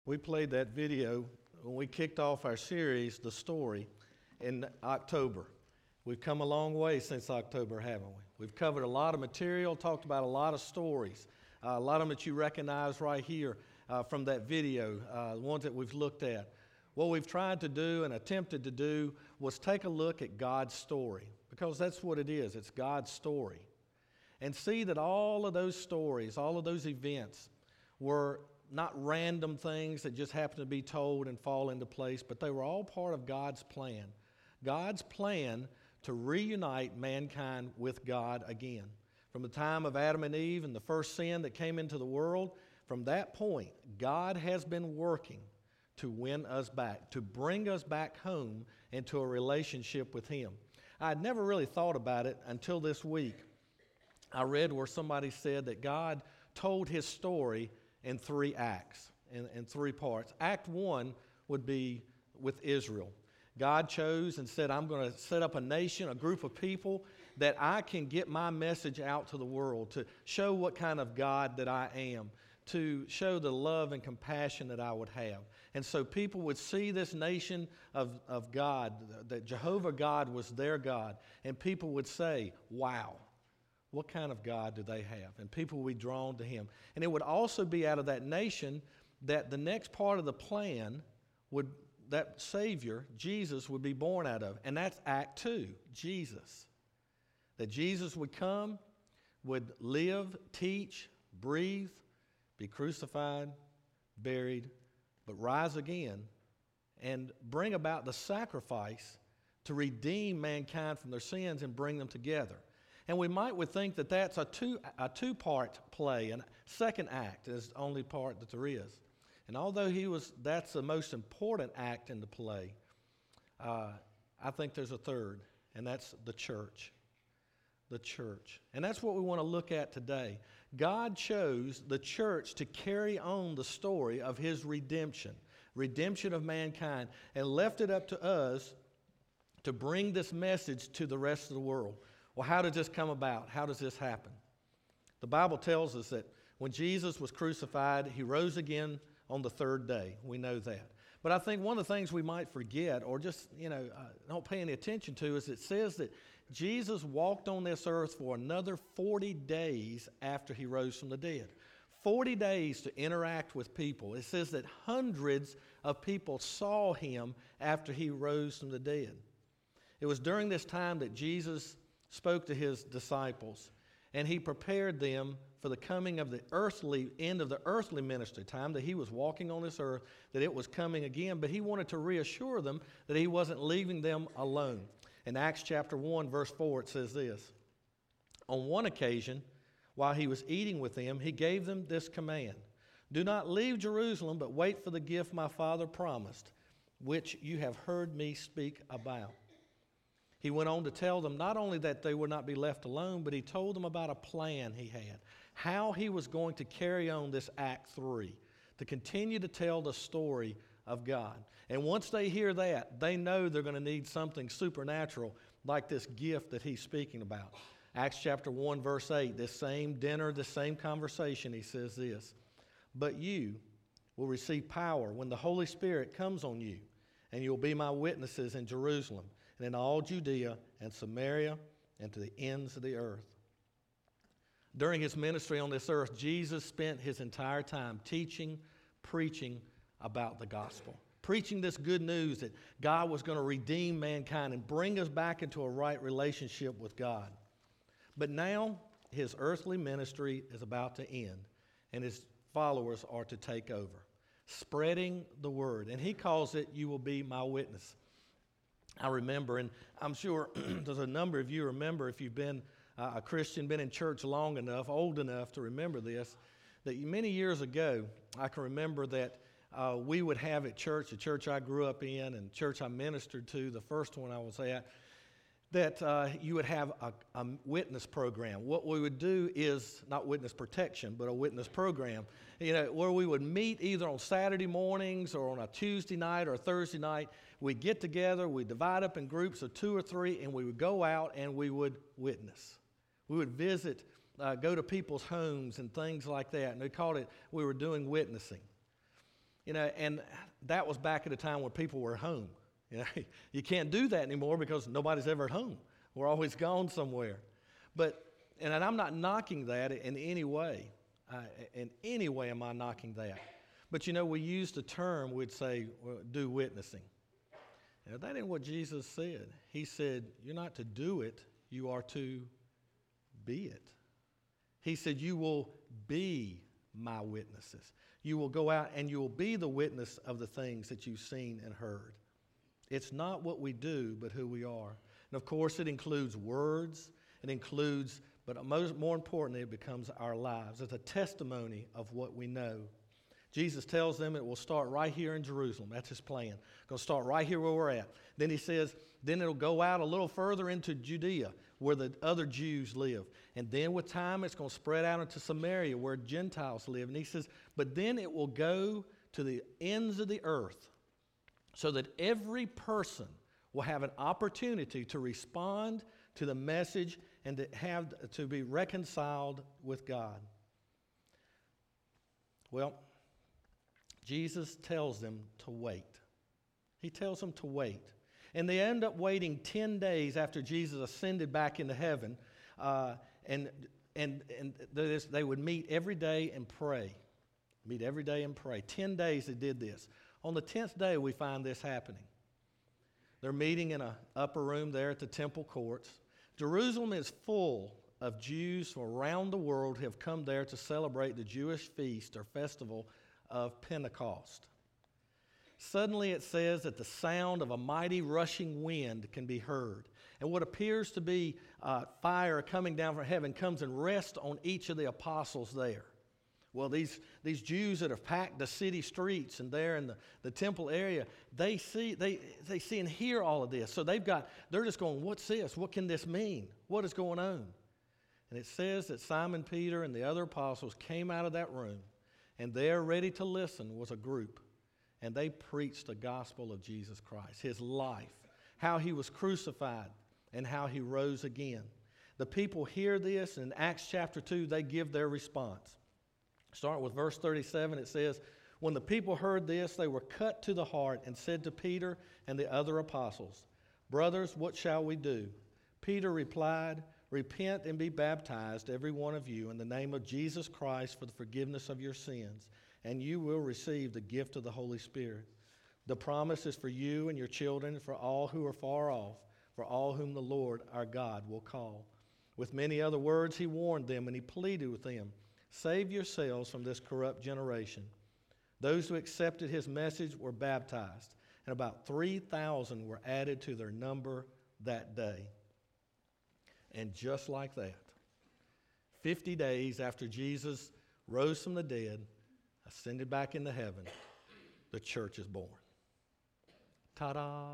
We played that video when we kicked off our series, The Story, in October. We've come a long way since October, haven't we? We've covered a lot of material, talked about a lot of stories, a lot of them that you recognize right here from that video, the ones that we've looked at. What we've tried to do and attempted to do was take a look at God's story, because that's what it is. It's God's story. And see that all of those stories, all of those events were not random things that just happen to be told and fall into place, but they were all part of God's plan. God's plan to reunite mankind with God again. From the time of Adam and Eve and the first sin that came into the world, from that point, God has been working to win us back, to bring us back home into a relationship with Him. I had never really thought about it until this week. I read where somebody said that God told His story in 3 acts, in 3 parts. Act 1 would be with Israel. God chose and said, I'm going to set up a nation, a group of people that I can get my message out to the world, to show what kind of God that I am, to show the love and compassion that I would have. And so people would see this nation of God, that Jehovah God was their God, and people would say, wow, what kind of God do they have? And people would be drawn to Him. And it would also be out of that nation that the next part of the plan that Savior, Jesus, would be born out of. And that's Act 2, Jesus. That Jesus would come, would live, teach, breathe, be crucified, buried, but rise again and bring about the sacrifice to redeem mankind from their sins and bring them together. And we would think that that's a two-part play, and second act is the only part that there is. And although that's the most important act in the play, I think there's a third, and that's the church. The church. And that's what we want to look at today. God chose the church to carry on the story of His redemption of mankind, and left it up to us to bring this message to the rest of the world. Well, how did this come about? How does this happen? The Bible tells us that when Jesus was crucified, He rose again on the 3rd day. We know that. But I think one of the things we might forget, or just, don't pay any attention to, is it says that Jesus walked on this earth for another 40 days after He rose from the dead. 40 days to interact with people. It says that hundreds of people saw Him after He rose from the dead. It was during this time that Jesus spoke to His disciples, and He prepared them for the coming of the end of the earthly ministry time, that He was walking on this earth, that it was coming again, but He wanted to reassure them that He wasn't leaving them alone. In Acts chapter 1, verse 4, it says this: on one occasion, while He was eating with them, He gave them this command: do not leave Jerusalem, but wait for the gift my Father promised, which you have heard me speak about. He went on to tell them not only that they would not be left alone, but He told them about a plan He had, how He was going to carry on this Act 3, to continue to tell the story of God. And once they hear that, they know they're going to need something supernatural like this gift that He's speaking about. Acts chapter 1, verse 8, this same dinner, this same conversation, He says this: but you will receive power when the Holy Spirit comes on you, and you'll be my witnesses in Jerusalem, and in all Judea and Samaria and to the ends of the earth. During His ministry on this earth, Jesus spent His entire time teaching, preaching about the gospel, preaching this good news that God was going to redeem mankind and bring us back into a right relationship with God. But now His earthly ministry is about to end, and His followers are to take over, spreading the word. And He calls it, you will be my witness. I remember, and I'm sure there's a number of you remember, if you've been a Christian, been in church long enough, old enough to remember this, that many years ago, I can remember that we would have at church, the church I grew up in and church I ministered to, the first one I was at, that you would have a witness program. What we would do is, not witness protection, but a witness program, where we would meet either on Saturday mornings or on a Tuesday night or a Thursday night. We'd get together, we'd divide up in groups of 2 or 3, and we would go out and we would witness. We would visit, go to people's homes and things like that, and we were doing witnessing. And that was back at a time when people were home. You can't do that anymore because nobody's ever at home. We're always gone somewhere. And I'm not knocking that in any way. In any way am I knocking that. But we used a term, we'd say, do witnessing. That ain't what Jesus said. He said, you're not to do it, you are to be it. He said, you will be my witnesses. You will go out and you will be the witness of the things that you've seen and heard. It's not what we do, but who we are. And of course, it includes words. It includes, but more importantly, it becomes our lives. It's a testimony of what we know. Jesus tells them it will start right here in Jerusalem. That's his plan. It's going to start right here where we're at. Then he says, then it'll go out a little further into Judea where the other Jews live. And then with time, it's going to spread out into Samaria where Gentiles live. And he says, but then it will go to the ends of the earth so that every person will have an opportunity to respond to the message and to be reconciled with God. Well, Jesus tells them to wait. He tells them to wait. And they end up waiting 10 days after Jesus ascended back into heaven. And they would meet every day and pray. Meet every day and pray. 10 days they did this. On the 10th day, we find this happening. They're meeting in an upper room there at the temple courts. Jerusalem is full of Jews from around the world who have come there to celebrate the Jewish feast or festival of Pentecost. Suddenly it says that the sound of a mighty rushing wind can be heard. And what appears to be fire coming down from heaven comes and rests on each of the apostles there. Well, these Jews that have packed the city streets and there in the temple area, they see and hear all of this. So they're just going, what's this? What can this mean? What is going on? And it says that Simon Peter and the other apostles came out of that room, and there ready to listen was a group. And they preached the gospel of Jesus Christ, his life, how he was crucified, and how he rose again. The people hear this, and in Acts chapter 2, they give their response. Starting with verse 37, it says, when the people heard this, they were cut to the heart and said to Peter and the other apostles, brothers, what shall we do? Peter replied, repent and be baptized, every one of you, in the name of Jesus Christ for the forgiveness of your sins, and you will receive the gift of the Holy Spirit. The promise is for you and your children, for all who are far off, for all whom the Lord our God will call. With many other words he warned them, and he pleaded with them, save yourselves from this corrupt generation. Those who accepted his message were baptized, and about 3,000 were added to their number that day. And just like that, 50 days after Jesus rose from the dead, ascended back into heaven, the church is born. Ta-da!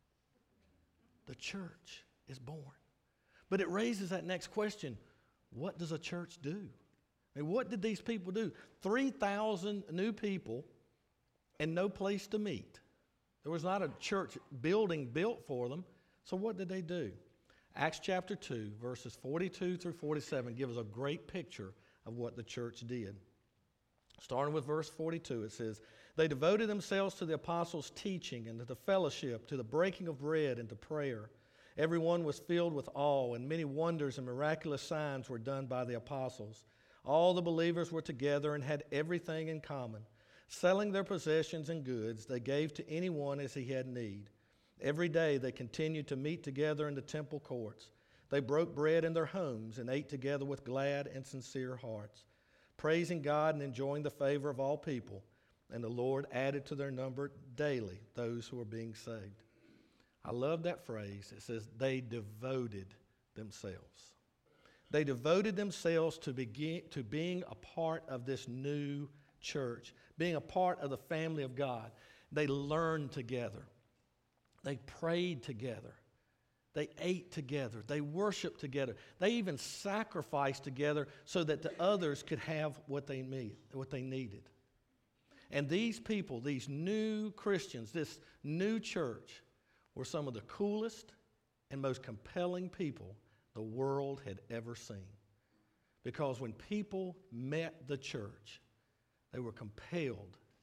The church is born. But it raises that next question, what does a church do? I mean, what did these people do? 3,000 new people and no place to meet. There was not a church building built for them. So what did they do? Acts chapter 2, verses 42 through 47 give us a great picture of what the church did. Starting with verse 42, it says, they devoted themselves to the apostles' teaching and to the fellowship, to the breaking of bread and to prayer. Everyone was filled with awe, and many wonders and miraculous signs were done by the apostles. All the believers were together and had everything in common. Selling their possessions and goods, they gave to anyone as he had need. Every day they continued to meet together in the temple courts. They broke bread in their homes and ate together with glad and sincere hearts, praising God and enjoying the favor of all people. And the Lord added to their number daily those who were being saved. I love that phrase. It says they devoted themselves. They devoted themselves to being a part of this new church, being a part of the family of God. They learned together. They prayed together. They ate together. They worshiped together. They even sacrificed together so that the others could have what they needed. And these people, these new Christians, this new church, were some of the coolest and most compelling people the world had ever seen. Because when people met the church, they were compelled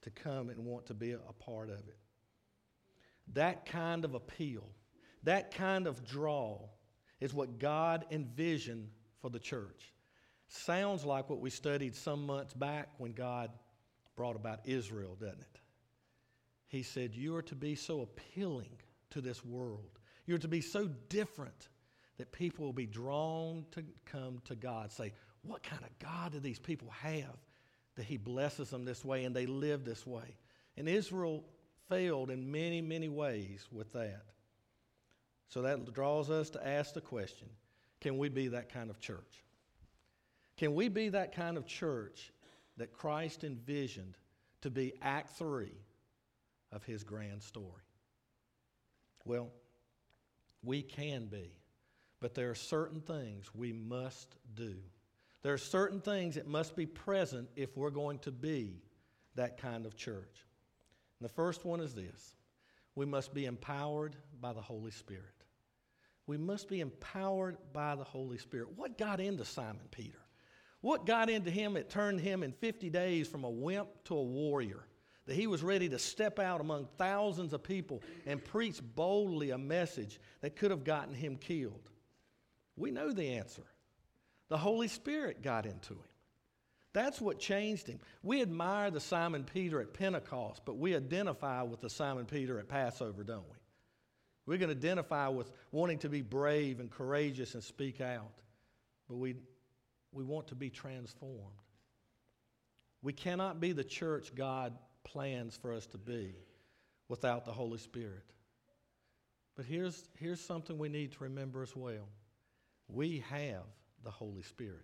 to come and want to be a part of it. That kind of appeal, that kind of draw is what God envisioned for the church. Sounds like what we studied some months back when God brought about Israel, doesn't it? He said, you are to be so appealing to this world. You're to be so different that people will be drawn to come to God. Say, what kind of God do these people have that He blesses them this way and they live this way? And Israel failed in many, many ways with that. So that draws us to ask the question, can we be that kind of church? Can we be that kind of church that Christ envisioned to be Act 3 of His grand story? Well, we can be, but there are certain things we must do. There are certain things that must be present if we're going to be that kind of church. And the first one is this: we must be empowered by the Holy Spirit. We must be empowered by the Holy Spirit. What got into Simon Peter? What got into him that turned him in 50 days from a wimp to a warrior? That he was ready to step out among thousands of people and preach boldly a message that could have gotten him killed. We know the answer. The Holy Spirit got into him. That's what changed him. We admire the Simon Peter at Pentecost, but we identify with the Simon Peter at Passover, don't we? We're going to identify with wanting to be brave and courageous and speak out, but we want to be transformed. We cannot be the church God plans for us to be without the Holy Spirit. But here's something we need to remember as well. We have the Holy Spirit.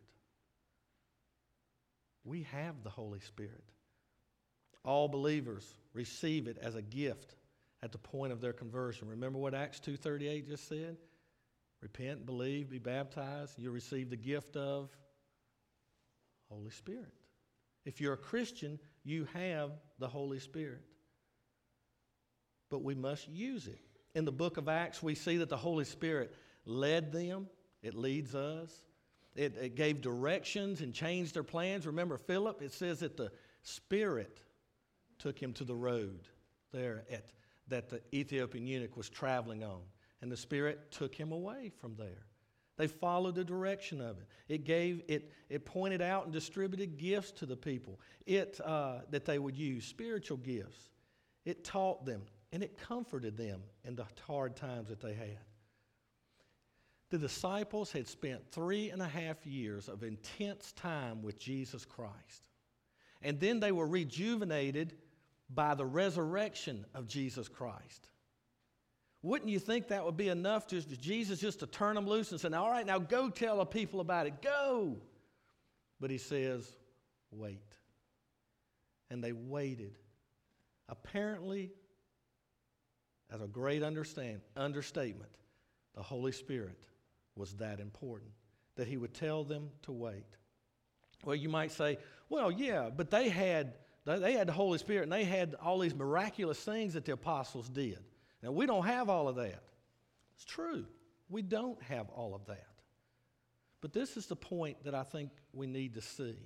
We have the Holy Spirit. All believers receive it as a gift at the point of their conversion. Remember what Acts 2:38 just said? Repent, believe, be baptized, you'll receive the gift of Holy Spirit. If you're a Christian, you have the Holy Spirit. But we must use it. In the book of Acts, we see that the Holy Spirit led them. It leads us. It gave directions and changed their plans. Remember Philip? It says that the Spirit took him to the road there that the Ethiopian eunuch was traveling on. And the Spirit took him away from there. They followed the direction of it. It pointed out and distributed gifts to the people that they would use, spiritual gifts. It taught them and it comforted them in the hard times that they had. The disciples had spent 3.5 years of intense time with Jesus Christ. And then they were rejuvenated by the resurrection of Jesus Christ. Wouldn't you think that would be enough just to Jesus just to turn them loose and say, all right, now go tell the people about it, go. But he says, wait. And they waited. Apparently, as a great understatement, the Holy Spirit was that important, that he would tell them to wait. Well, you might say, well, yeah, but they had the Holy Spirit and they had all these miraculous things that the apostles did. Now, we don't have all of that. It's true. We don't have all of that. But this is the point that I think we need to see.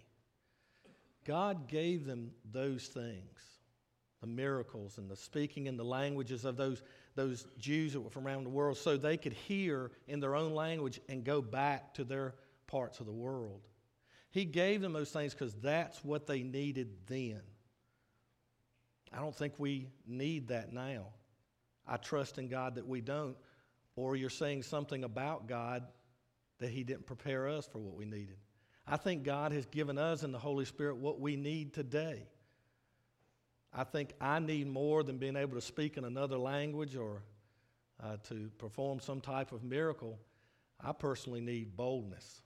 God gave them those things, the miracles and the speaking in the languages of those Jews that were from around the world, so they could hear in their own language and go back to their parts of the world. He gave them those things because that's what they needed then. I don't think we need that now. I trust in God that we don't, or you're saying something about God that He didn't prepare us for what we needed. I think God has given us in the Holy Spirit what we need today. I think I need more than being able to speak in another language or to perform some type of miracle. I personally need boldness.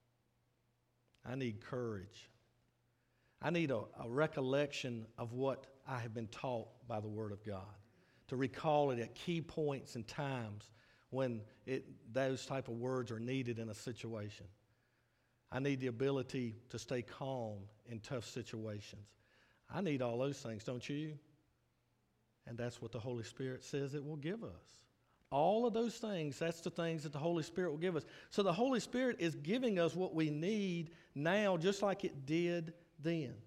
I need courage. I need a recollection of what I have been taught by the Word of God, to recall it at key points and times when those type of words are needed in a situation. I need the ability to stay calm in tough situations. I need all those things, don't you? And that's what the Holy Spirit says it will give us. All of those things, that's the things that the Holy Spirit will give us. So the Holy Spirit is giving us what we need now, just like it did then.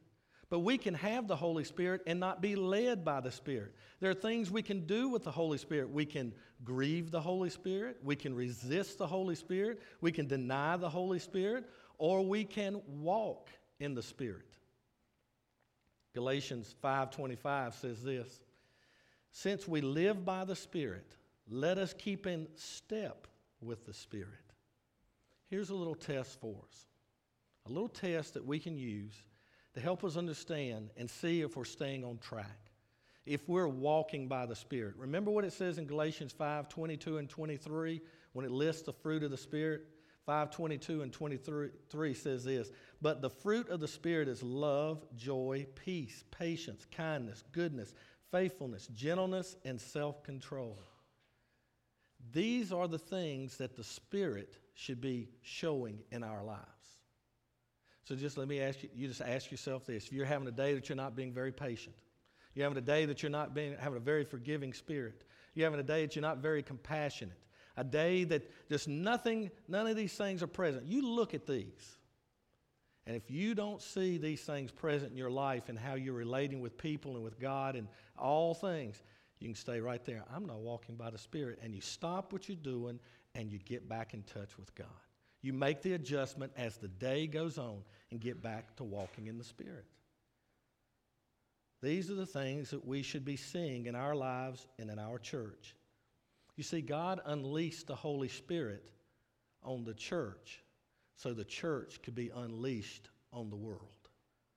But we can have the Holy Spirit and not be led by the Spirit. There are things we can do with the Holy Spirit. We can grieve the Holy Spirit. We can resist the Holy Spirit. We can deny the Holy Spirit. Or we can walk in the Spirit. Galatians 5:25 says this, "Since we live by the Spirit, let us keep in step with the Spirit." Here's a little test for us. A little test that we can use to help us understand and see if we're staying on track, if we're walking by the Spirit. Remember what it says in Galatians 5:22 and 23 when it lists the fruit of the Spirit? 5:22 and 23 says this, "But the fruit of the Spirit is love, joy, peace, patience, kindness, goodness, faithfulness, gentleness, and self-control." These are the things that the Spirit should be showing in our lives. So just let me ask you just ask yourself this. If you're having a day that you're not being very patient, you're having a day that you're not having a very forgiving spirit, you're having a day that you're not very compassionate, a day that just none of these things are present, you look at these. And if you don't see these things present in your life and how you're relating with people and with God and all things, you can stay right there. I'm not walking by the Spirit. And you stop what you're doing and you get back in touch with God. You make the adjustment as the day goes on and get back to walking in the Spirit. These are the things that we should be seeing in our lives and in our church. You see, God unleashed the Holy Spirit on the church so the church could be unleashed on the world.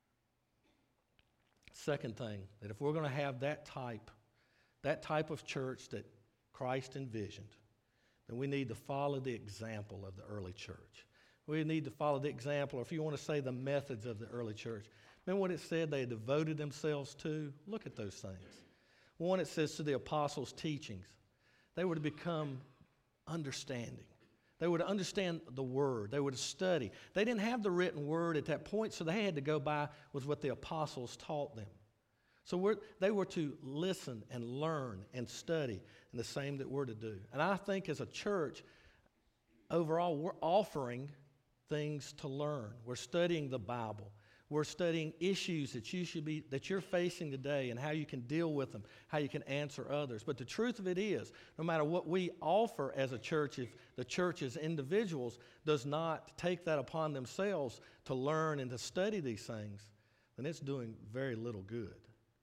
Second thing, that if we're going to have that type of church that Christ envisioned, then we need to follow the example of the early church. We need to follow the example, or if you want to say the methods of the early church. Remember what it said they devoted themselves to? Look at those things. One, it says to the apostles' teachings. They were to become understanding. They would understand the Word. They would study. They didn't have the written Word at that point, so they had to go by with what the apostles taught them. So they were to listen and learn and study, and the same that we're to do. And I think as a church, overall, we're offering things to learn. We're studying the Bible. We're studying issues that you're facing today and how you can deal with them, how you can answer others. But the truth of it is, no matter what we offer as a church, if the church as individuals does not take that upon themselves to learn and to study these things, then it's doing very little good.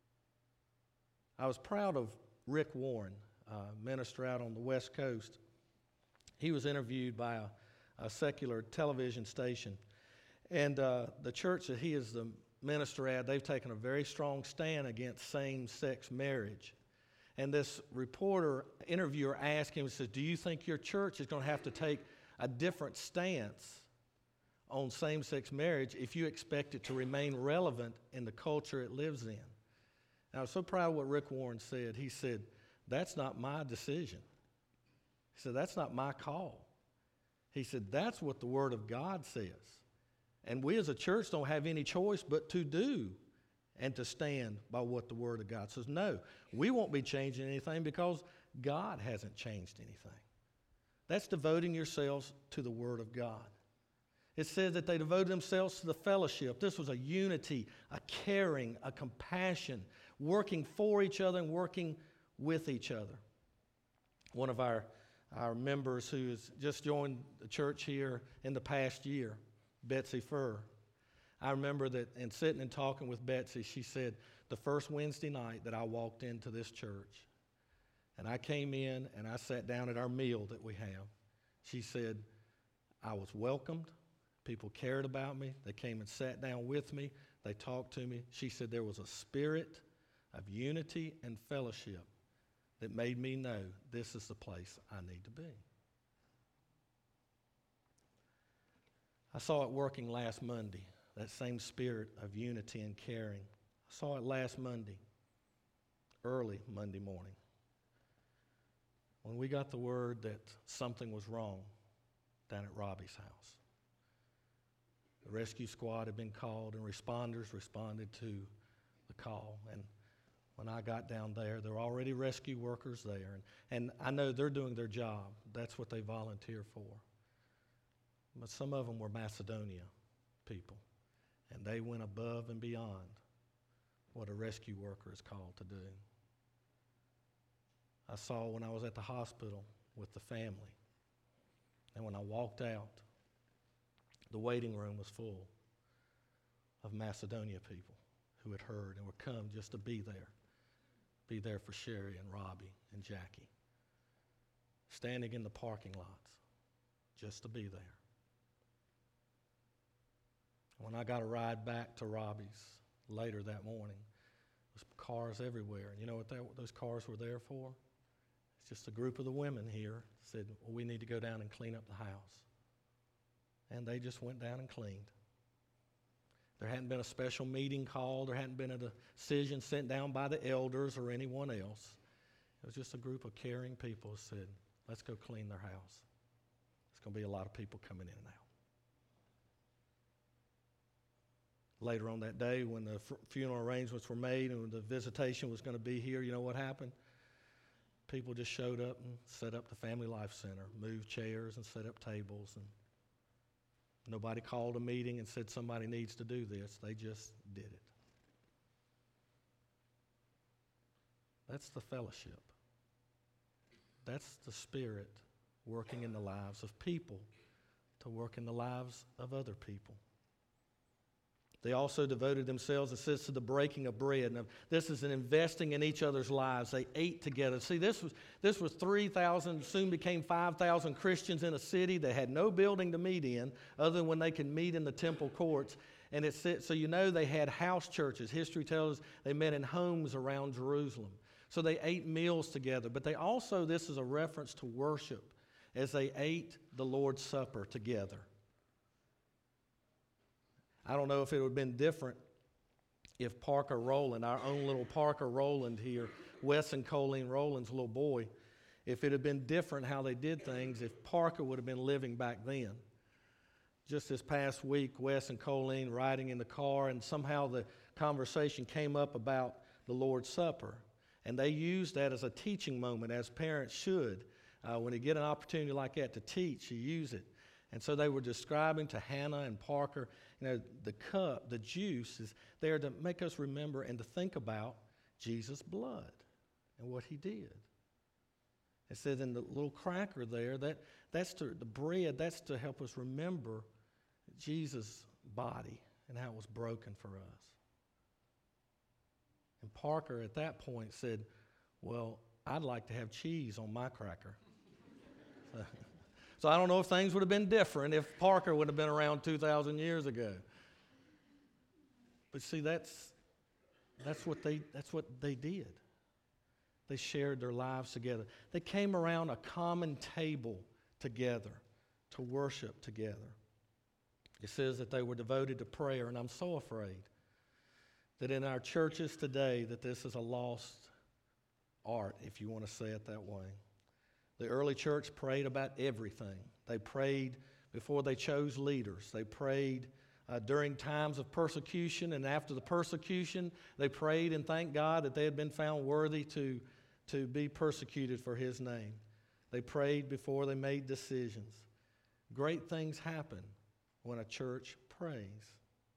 I was proud of Rick Warren, a minister out on the West Coast. He was interviewed by a secular television station. And the church that he is the minister at, they've taken a very strong stand against same-sex marriage. And this interviewer asked him, he says, "Do you think your church is going to have to take a different stance on same-sex marriage if you expect it to remain relevant in the culture it lives in?" And I was so proud of what Rick Warren said. He said, "That's not my decision." He said, "That's not my call." He said, "That's what the Word of God says. And we as a church don't have any choice but to do and to stand by what the Word of God says." No, we won't be changing anything because God hasn't changed anything. That's devoting yourselves to the Word of God. It says that they devoted themselves to the fellowship. This was a unity, a caring, a compassion, working for each other and working with each other. One of our members who has just joined the church here in the past year, Betsy Furr. I remember that in sitting and talking with Betsy, she said, the first Wednesday night that I walked into this church, and I came in and I sat down at our meal that we have, she said, I was welcomed. People cared about me. They came and sat down with me. They talked to me. She said there was a spirit of unity and fellowship that made me know this is the place I need to be. I saw it working last Monday, that same spirit of unity and caring. I saw it last Monday, early Monday morning, when we got the word that something was wrong down at Robbie's house. The rescue squad had been called and responders responded to the call. And when I got down there were already rescue workers there. And I know they're doing their job. That's what they volunteer for. But some of them were Macedonia people. And they went above and beyond what a rescue worker is called to do. I saw when I was at the hospital with the family, and when I walked out, the waiting room was full of Macedonia people who had heard and would come just to be there for Sherry and Robbie and Jackie, standing in the parking lots just to be there. When I got a ride back to Robbie's later that morning, there was cars everywhere. And you know what those cars were there for? It's just a group of the women here said, well, we need to go down and clean up the house. And they just went down and cleaned. There hadn't been a special meeting called. There hadn't been a decision sent down by the elders or anyone else. It was just a group of caring people who said, let's go clean their house. There's going to be a lot of people coming in and out. Later on that day, when the funeral arrangements were made and the visitation was going to be here, you know what happened? People just showed up and set up the Family Life Center, moved chairs and set up tables. And nobody called a meeting and said somebody needs to do this. They just did it. That's the fellowship. That's the Spirit working in the lives of people to work in the lives of other people. They also devoted themselves, it says, to the breaking of bread. Now, this is an investing in each other's lives. They ate together. See, this was 3,000, soon became 5,000 Christians in a city that had no building to meet in other than when they could meet in the temple courts. And it said, so you know they had house churches. History tells us they met in homes around Jerusalem. So they ate meals together. But they also, this is a reference to worship as they ate the Lord's Supper together. I don't know if it would have been different if Parker Rowland, our own little Parker Rowland here, Wes and Colleen Rowland's little boy, if it had been different how they did things, if Parker would have been living back then. Just this past week, Wes and Colleen riding in the car, and somehow the conversation came up about the Lord's Supper. And they used that as a teaching moment, as parents should. When you get an opportunity like that to teach, you use it. And so they were describing to Hannah and Parker, you know, the cup, the juice is there to make us remember and to think about Jesus' blood and what he did. It says in the little cracker there, that's the bread, that's to help us remember Jesus' body and how it was broken for us. And Parker at that point said, well, I'd like to have cheese on my cracker. So I don't know if things would have been different if Parker would have been around 2,000 years ago. But see, that's what they did. They shared their lives together. They came around a common table together to worship together. It says that they were devoted to prayer, and I'm so afraid that in our churches today that this is a lost art, if you want to say it that way. The early church prayed about everything. They prayed before they chose leaders. They prayed during times of persecution, and after the persecution, they prayed and thanked God that they had been found worthy to be persecuted for his name. They prayed before they made decisions. Great things happen when a church prays.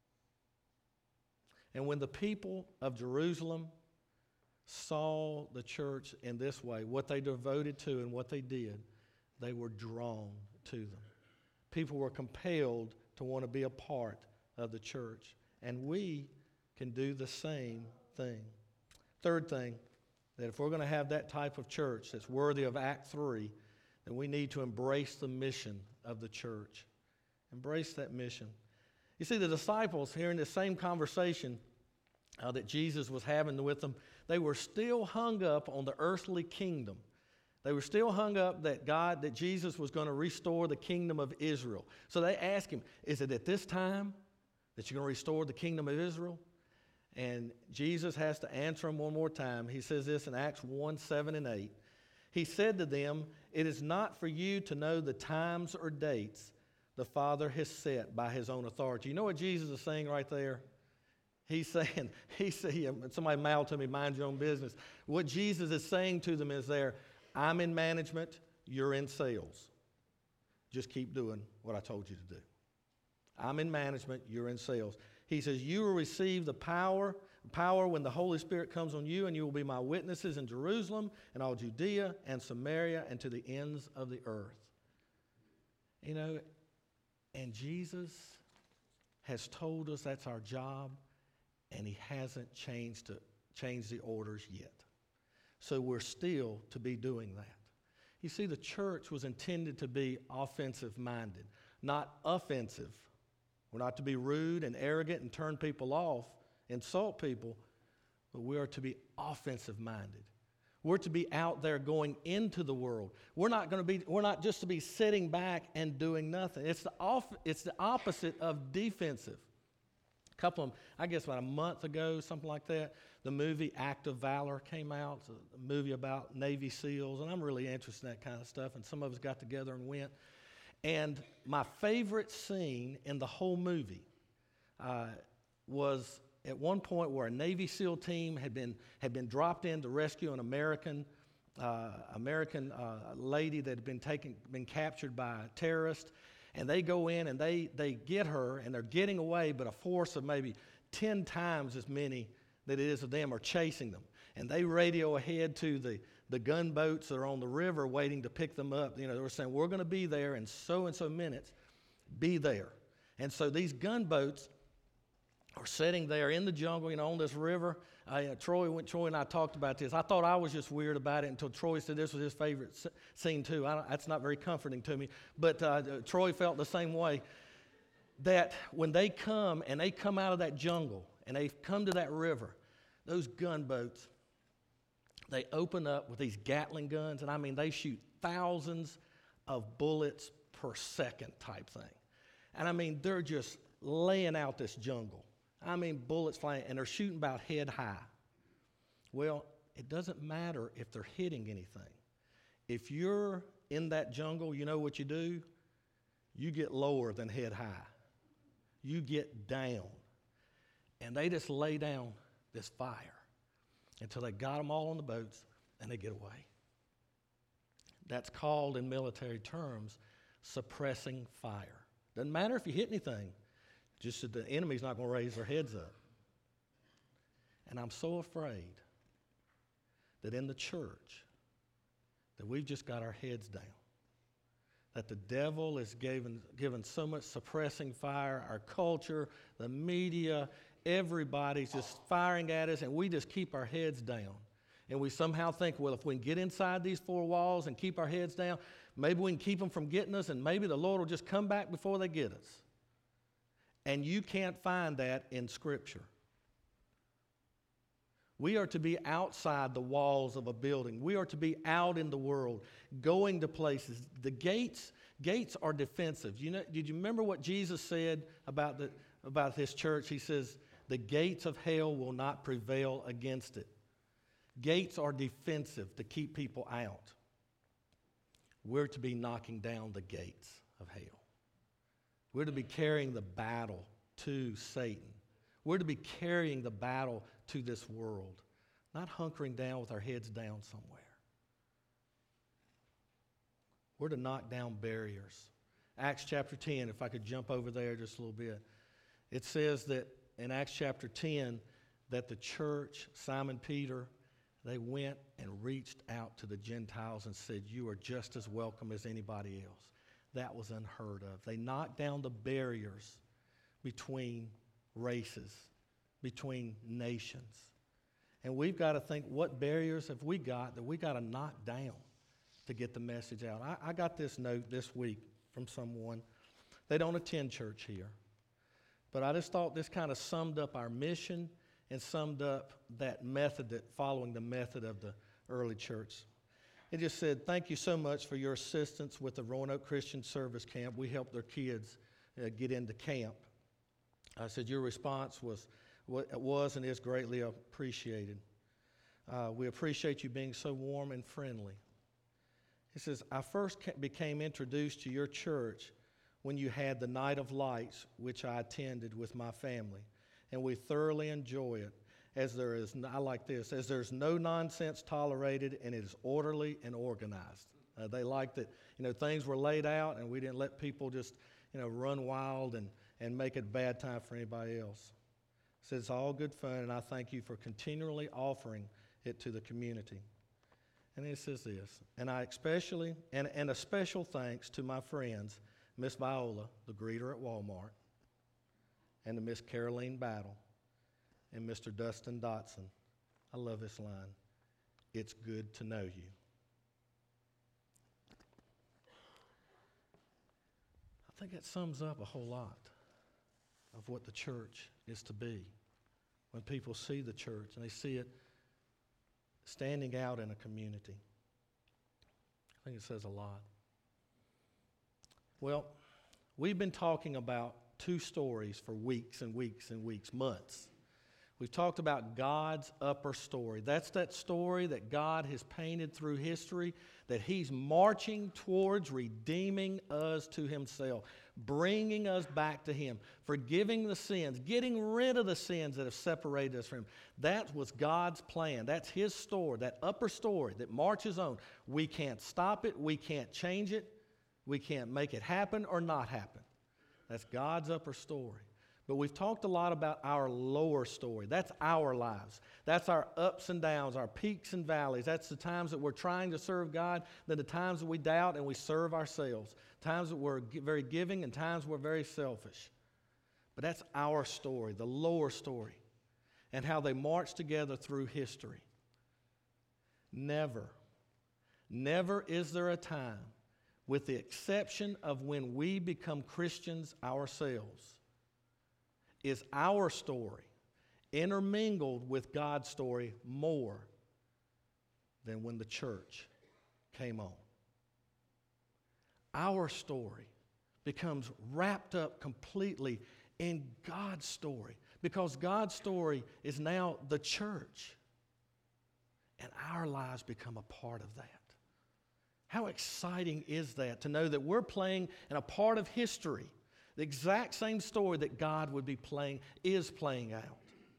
And when the people of Jerusalem saw the church in this way, what they devoted to and what they did, they were drawn to them. People were compelled to want to be a part of the church. And we can do the same thing. Third thing, that if we're going to have that type of church that's worthy of Act 3, then we need to embrace the mission of the church. Embrace that mission. You see, the disciples, hearing the same conversation that Jesus was having with them, they were still hung up on the earthly kingdom. They were still hung up that Jesus was going to restore the kingdom of Israel. So they asked him, is it at this time that you're going to restore the kingdom of Israel? And Jesus has to answer them one more time. He says this in Acts 1, 7 and 8. He said to them, it is not for you to know the times or dates the Father has set by his own authority. You know what Jesus is saying right there? He's saying, somebody mouthed to me, mind your own business. What Jesus is saying to them is there, I'm in management, you're in sales. Just keep doing what I told you to do. I'm in management, you're in sales. He says, you will receive the power power when the Holy Spirit comes on you, and you will be my witnesses in Jerusalem and all Judea and Samaria and to the ends of the earth. You know, and Jesus has told us that's our job, and he hasn't changed the orders yet. So we're still to be doing that. You see, the church was intended to be offensive-minded, not offensive. We're not to be rude and arrogant and turn people off, insult people, but we are to be offensive-minded. We're to be out there going into the world. We're not just to be sitting back and doing nothing. It's the opposite of defensive. I guess about a month ago, something like that, the movie Act of Valor came out. It's a movie about Navy SEALs, and I'm really interested in that kind of stuff, and some of us got together and went. And my favorite scene in the whole movie was at one point where a Navy SEAL team had been dropped in to rescue an American lady that had been captured by a terrorist, and they go in and they get her, and they're getting away, but a force of maybe 10 times as many that it is of them are chasing them, and they radio ahead to the gunboats that are on the river waiting to pick them up. You know, they were saying, we're going to be there in so and so minutes, be there. And so these gunboats are sitting there in the jungle, you know, on this river. Troy and I talked about this. I thought I was just weird about it until Troy said this was his favorite scene too. That's not very comforting to me. But Troy felt the same way, that when they come out of that jungle and they come to that river, those gunboats, they open up with these Gatling guns, and I mean, they shoot thousands of bullets per second type thing. And I mean, they're just laying out this jungle. I mean, bullets flying, and they're shooting about head high. Well, it doesn't matter if they're hitting anything. If you're in that jungle, you know what you do? You get lower than head high. You get down. And they just lay down this fire until they got them all on the boats and they get away. That's called, in military terms, suppressing fire. Doesn't matter if you hit anything, just that the enemy's not going to raise their heads up. And I'm so afraid that in the church that we've just got our heads down, that the devil is given so much suppressing fire, our culture, the media, everybody's just firing at us, and we just keep our heads down. And we somehow think, well, if we can get inside these four walls and keep our heads down, maybe we can keep them from getting us, and maybe the Lord will just come back before they get us. And you can't find that in Scripture. We are to be outside the walls of a building. We are to be out in the world, going to places. The gates are defensive. You know, did you remember what Jesus said about his church? He says, the gates of hell will not prevail against it. Gates are defensive to keep people out. We're to be knocking down the gates of hell. We're to be carrying the battle to Satan. We're to be carrying the battle to this world, not hunkering down with our heads down somewhere. We're to knock down barriers. Acts chapter 10, if I could jump over there just a little bit. It says that in Acts chapter 10 that the church, Simon Peter, they went and reached out to the Gentiles and said, you are just as welcome as anybody else. That was unheard of. They knocked down the barriers between races, between nations. And we've got to think, what barriers have we got that we got to knock down to get the message out? I got this note this week from someone. They don't attend church here. But I just thought this kind of summed up our mission and summed up that method, following the method of the early church. It just said, thank you so much for your assistance with the Roanoke Christian Service Camp. We helped their kids get into camp. I said, your response was and is greatly appreciated. We appreciate you being so warm and friendly. He says, I first became introduced to your church when you had the Night of Lights, which I attended with my family, and we thoroughly enjoy it. I like this, as there's no nonsense tolerated and it is orderly and organized. They liked that, things were laid out and we didn't let people just, run wild and make it a bad time for anybody else. said it's all good fun, and I thank you for continually offering it to the community. And it says this, and a special thanks to my friends, Miss Viola, the greeter at Walmart, and to Miss Caroline Battle, and Mr. Dustin Dotson. I love this line. It's good to know you. I think that sums up a whole lot of what the church is to be. When people see the church and they see it standing out in a community, I think it says a lot. Well, we've been talking about two stories for weeks and weeks and weeks, months. We've talked about God's upper story. That's that story that God has painted through history, that He's marching towards redeeming us to Himself, bringing us back to Him, forgiving the sins, getting rid of the sins that have separated us from Him. That was God's plan. That's His story, that upper story that marches on. We can't stop it. We can't change it. We can't make it happen or not happen. That's God's upper story. But we've talked a lot about our lower story. That's our lives. That's our ups and downs, our peaks and valleys. That's the times that we're trying to serve God, then the times that we doubt and we serve ourselves. Times that we're very giving and times we're very selfish. But that's our story, the lower story, and how they march together through history. Never is there a time, with the exception of when we become Christians ourselves, is our story intermingled with God's story more than when the church came on. Our story becomes wrapped up completely in God's story because God's story is now the church, and our lives become a part of that. How exciting is that to know that we're playing in a part of history, the exact same story that God would be playing, is playing out.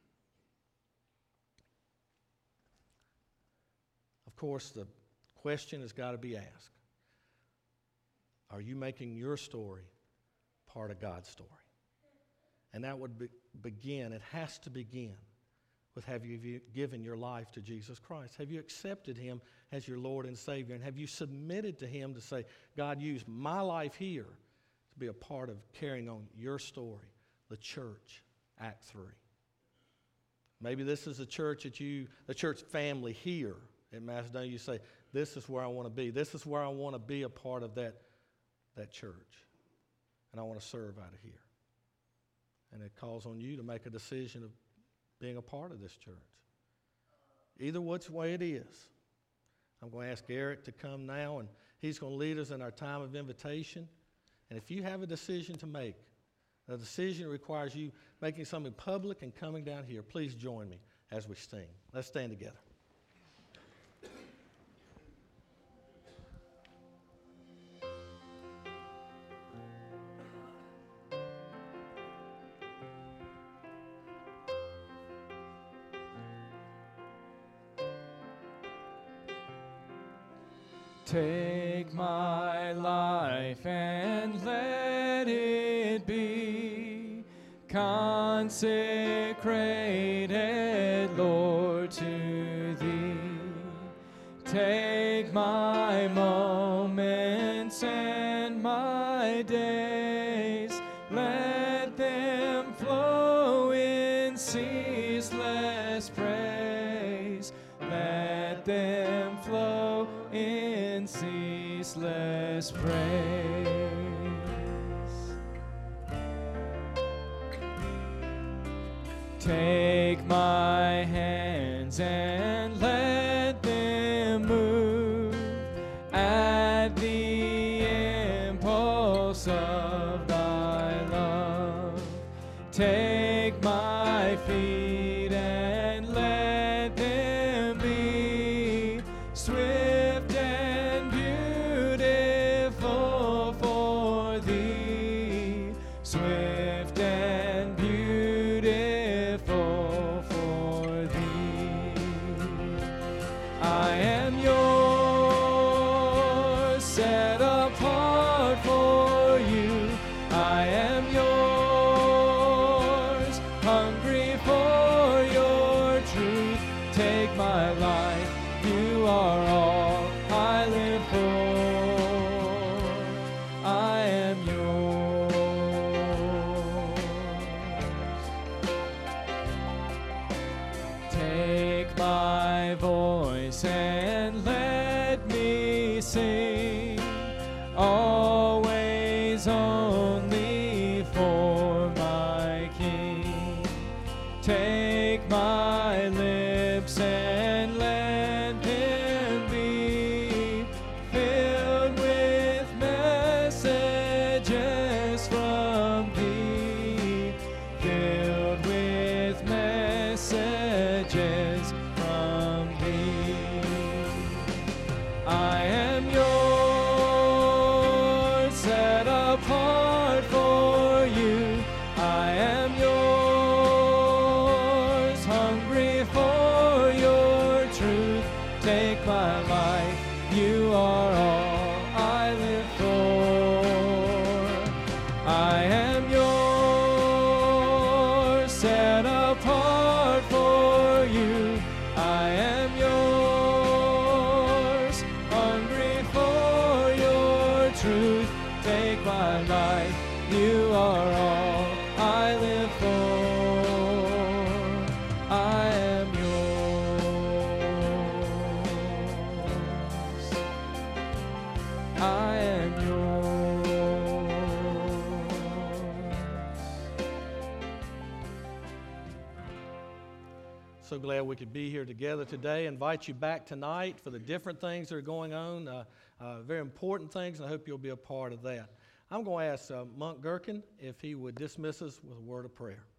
Of course, the question has got to be asked. Are you making your story part of God's story? And that would begin, it has to begin with, have you given your life to Jesus Christ? Have you accepted Him as your Lord and Savior? And have you submitted to Him to say, God, use my life here to be a part of carrying on your story, the church, Act 3. Maybe this is the church the church family here at Macedonia. You say, this is where I want to be. This is where I want to be a part of that church. And I want to serve out of here. And it calls on you to make a decision of being a part of this church. Either which way it is. I'm going to ask Eric to come now, and he's going to lead us in our time of invitation. And if you have a decision to make, a decision requires you making something public and coming down here, please join me as we sing. Let's stand together. Take my life and let it be consecrated, Lord, to Thee. Take my moments and my days, let them flow in ceaseless praise. Let them flow in ceaseless praise. Take my hands and let them move at the impulse of Thy love. Take my feet and let them be swift and beautiful for Thee, swift and beautiful for Thee. are all I live for. I am yours. Take my voice and let me sing, always only for my King. Take my lips and let them be filled with messages from thee, filled with messages from thee. I am yours, set apart for you. I am yours, hungry for your truth. Take my life, you are all I live for. I am yours, set apart for you. I am yours, hungry for your truth. Take my life, you are all I live for. I am yours. I am yours. So glad we could be here together today. Invite you back tonight for the different things that are going on, very important things, and I hope you'll be a part of that. I'm going to ask Monk Gherkin if he would dismiss us with a word of prayer.